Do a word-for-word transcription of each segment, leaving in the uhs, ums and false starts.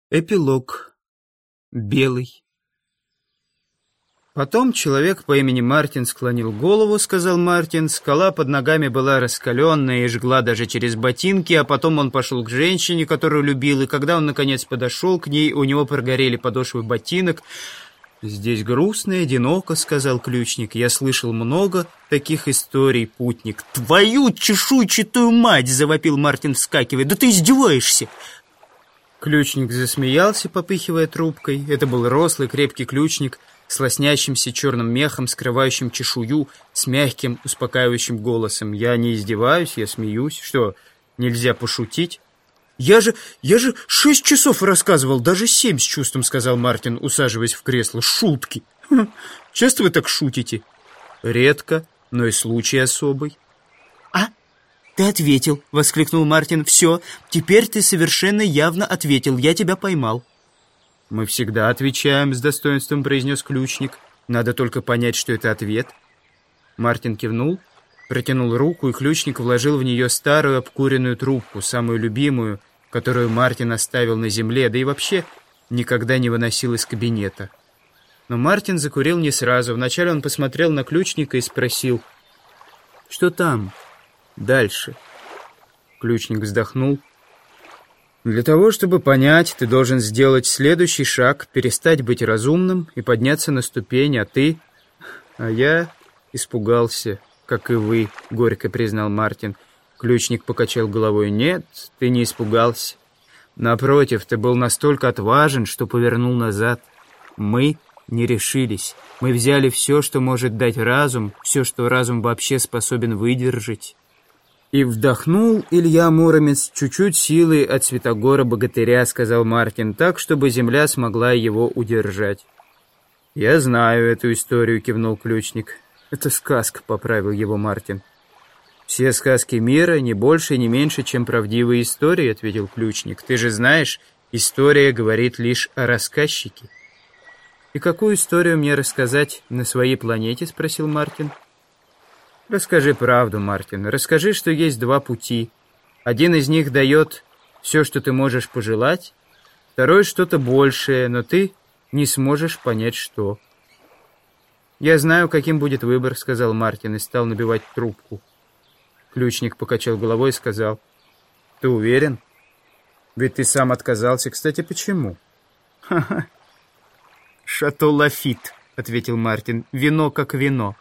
Эпилог. Белый. Потом человек по имени Мартин склонил голову, сказал Мартин. Скала под ногами была раскаленная и жгла даже через ботинки, а потом он пошел к женщине, которую любил, и когда он наконец подошел к ней, у него прогорели подошвы ботинок. «Здесь грустно и одиноко», — сказал ключник. «Я слышал много таких историй, путник». «Твою чешуйчатую мать!» — завопил Мартин, вскакивая. «Да ты издеваешься!» Ключник засмеялся, попыхивая трубкой. Это был рослый, крепкий ключник с лоснящимся черным мехом, скрывающим чешую, с мягким, успокаивающим голосом. «Я не издеваюсь, я смеюсь. Что, нельзя пошутить?» «Я же, я же шесть часов рассказывал, даже семь с чувством», — сказал Мартин, усаживаясь в кресло. «Шутки! Ха, часто вы так шутите?» «Редко, но и случай особый». «А?» «Ты ответил», — воскликнул Мартин. «Все, теперь ты совершенно явно ответил. Я тебя поймал». «Мы всегда отвечаем», — с достоинством произнес ключник. «Надо только понять, что это ответ». Мартин кивнул, протянул руку, и ключник вложил в нее старую обкуренную трубку, самую любимую, которую Мартин оставил на земле, да и вообще никогда не выносил из кабинета. Но Мартин закурил не сразу. Вначале он посмотрел на ключника и спросил: «Что там дальше?» Ключник вздохнул. «Для того, чтобы понять, ты должен сделать следующий шаг, перестать быть разумным и подняться на ступень, а ты...» «А я испугался, как и вы», — горько признал Мартин. Ключник покачал головой. «Нет, ты не испугался. Напротив, ты был настолько отважен, что повернул назад. Мы не решились. Мы взяли все, что может дать разум, все, что разум вообще способен выдержать». «И вдохнул Илья Муромец чуть-чуть силы от Святогора-богатыря», — сказал Мартин, «так, чтобы земля смогла его удержать». «Я знаю эту историю», — кивнул ключник. «Это сказка», — поправил его Мартин. «Все сказки мира не больше и не меньше, чем правдивые истории», — ответил ключник. «Ты же знаешь, история говорит лишь о рассказчике». «И какую историю мне рассказать на своей планете?» — спросил Мартин. «Расскажи правду, Мартин. Расскажи, что есть два пути. Один из них дает все, что ты можешь пожелать, второй — что-то большее, но ты не сможешь понять, что». «Я знаю, каким будет выбор», — сказал Мартин и стал набивать трубку. Ключник покачал головой и сказал: «Ты уверен? Ведь ты сам отказался. Кстати, почему?» «Ха-ха. Шато Лафит», — ответил Мартин. «Вино как вино».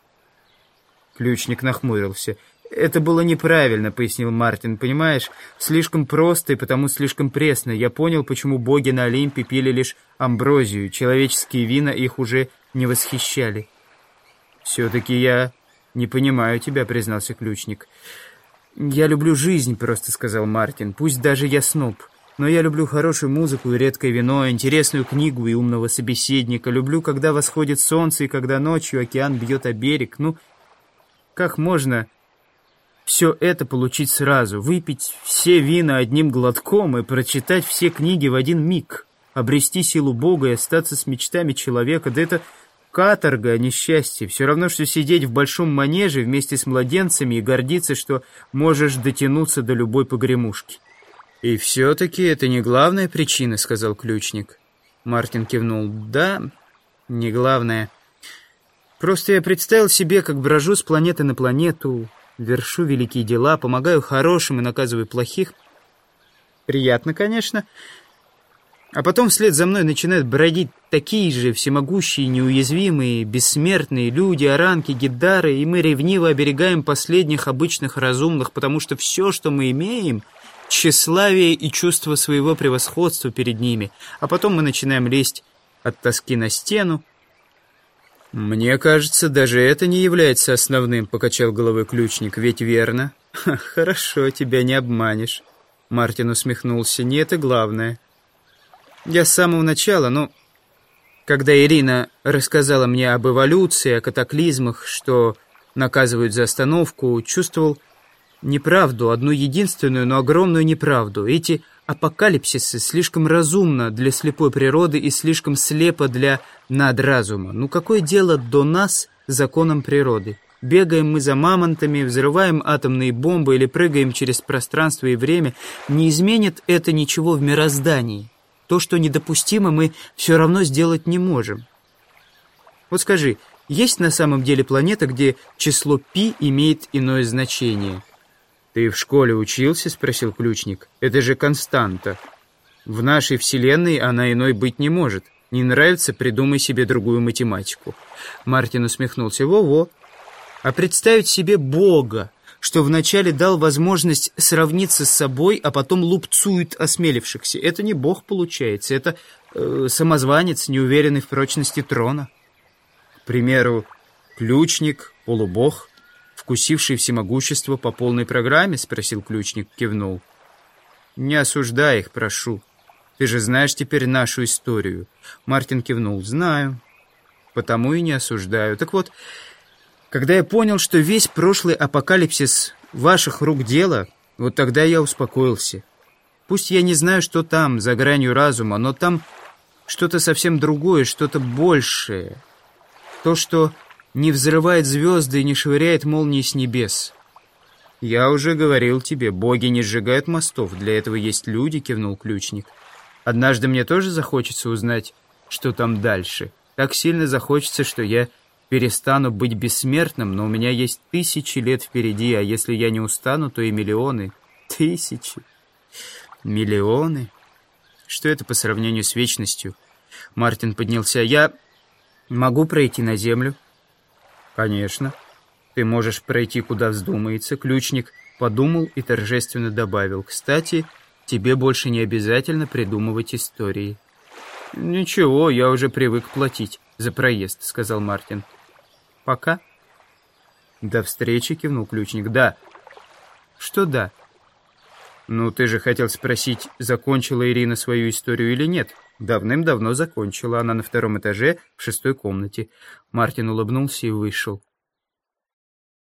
Ключник нахмурился. «Это было неправильно», — пояснил Мартин. «Понимаешь, слишком просто и потому слишком пресно. Я понял, почему боги на Олимпе пили лишь амброзию. Человеческие вина их уже не восхищали». «Все-таки я не понимаю тебя», — признался ключник. «Я люблю жизнь», — просто сказал Мартин. «Пусть даже я сноб. Но я люблю хорошую музыку и редкое вино, интересную книгу и умного собеседника. Люблю, когда восходит солнце и когда ночью океан бьет о берег. Ну, как можно все это получить сразу? Выпить все вина одним глотком и прочитать все книги в один миг? Обрести силу Бога и остаться с мечтами человека? Да это каторга, а не счастье. Все равно, что сидеть в большом манеже вместе с младенцами и гордиться, что можешь дотянуться до любой погремушки». «И все-таки это не главная причина», — сказал ключник. Мартин кивнул. «Да, не главная. Просто я представил себе, как брожу с планеты на планету, вершу великие дела, помогаю хорошим и наказываю плохих. Приятно, конечно. А потом вслед за мной начинают бродить такие же всемогущие, неуязвимые, бессмертные люди, оранки, гиддары, и мы ревниво оберегаем последних обычных разумных, потому что все, что мы имеем, тщеславие и чувство своего превосходства перед ними. А потом мы начинаем лезть от тоски на стену». «Мне кажется, даже это не является основным», — покачал головой ключник. «Ведь верно?» Ха, «Хорошо, тебя не обманешь», — Мартин усмехнулся. «Не это главное. Я с самого начала, ну, когда Ирина рассказала мне об эволюции, о катаклизмах, что наказывают за остановку, чувствовал неправду, одну единственную, но огромную неправду. Эти апокалипсисы слишком разумно для слепой природы и слишком слепо для надразума. Ну какое дело до нас законам природы? Бегаем мы за мамонтами, взрываем атомные бомбы или прыгаем через пространство и время. Не изменит это ничего в мироздании. То, что недопустимо, мы все равно сделать не можем. Вот скажи, есть на самом деле планета, где число π имеет иное значение? «Ты в школе учился?» — спросил ключник. «Это же константа. В нашей Вселенной она иной быть не может. Не нравится — придумай себе другую математику». Мартин усмехнулся. «Во-во. А представить себе Бога, что вначале дал возможность сравниться с собой, а потом лупцует осмелившихся. Это не Бог получается, это э, самозванец, неуверенный в прочности трона. К примеру, ключник, полубог, вкусивший всемогущество по полной программе?» — спросил ключник, кивнул. «Не осуждай их, прошу. Ты же знаешь теперь нашу историю». Мартин кивнул. «Знаю. Потому и не осуждаю. Так вот, когда я понял, что весь прошлый апокалипсис ваших рук дело, вот тогда я успокоился. Пусть я не знаю, что там, за гранью разума, но там что-то совсем другое, что-то большее. То, что не взрывает звезды и не швыряет молнии с небес. Я уже говорил тебе, боги не сжигают мостов, для этого есть люди», — кивнул ключник. «Однажды мне тоже захочется узнать, что там дальше. Так сильно захочется, что я перестану быть бессмертным, но у меня есть тысячи лет впереди, а если я не устану, то и миллионы. Тысячи. Миллионы. Что это по сравнению с вечностью?» Мартин поднялся. «Я могу пройти на землю?» «Конечно. Ты можешь пройти, куда вздумается». Ключник подумал и торжественно добавил. «Кстати, тебе больше не обязательно придумывать истории». «Ничего, я уже привык платить за проезд», — сказал Мартин. «Пока». «До встречи», — кивнул ключник. «Да». «Что да?» «Ну, ты же хотел спросить, закончила Ирина свою историю или нет?» «Давным-давно закончила. Она на втором этаже в шестой комнате». Мартин улыбнулся и вышел.